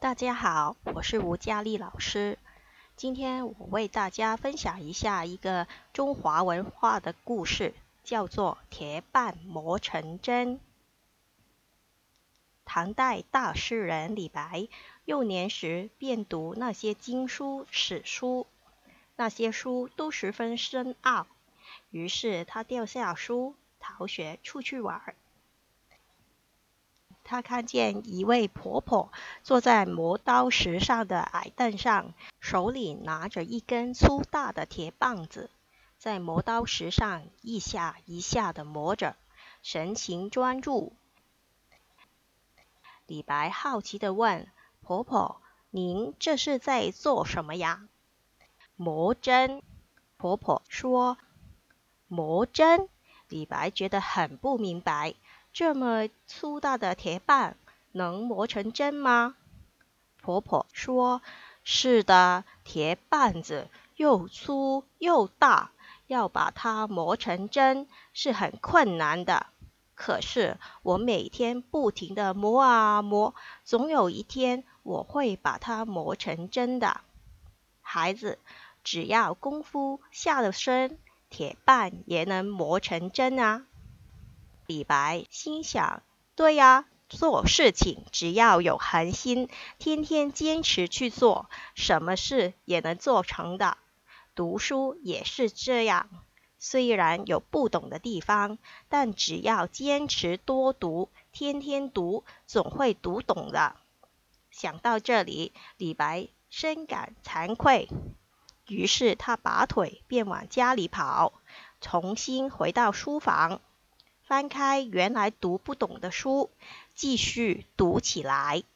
大家好，我是吴佳丽老师。今天我为大家分享一下一个中华文化的故事，叫做铁棒磨成针。唐代大诗人李白幼年时便读那些经书、史书，那些书都十分深奥，于是他掉下书，逃学出去玩。他看见一位婆婆坐在磨刀石上的矮凳上，手里拿着一根粗大的铁棒子，在磨刀石上一下一下地磨着，神情专注。李白好奇地问：婆婆，您这是在做什么呀？磨针。婆婆说。磨针？李白觉得很不明白，这么粗大的铁棒能磨成针吗？婆婆说：是的，铁棒子又粗又大，要把它磨成针是很困难的。可是我每天不停地磨啊磨，总有一天我会把它磨成针的。孩子，只要功夫下了深，铁棒也能磨成针啊。李白心想，对呀，做事情只要有恒心，天天坚持去做，什么事也能做成的。读书也是这样，虽然有不懂的地方，但只要坚持多读，天天读，总会读懂的。想到这里，李白深感惭愧，于是他拔腿便往家里跑，重新回到书房，翻开原来读不懂的书，继续读起来。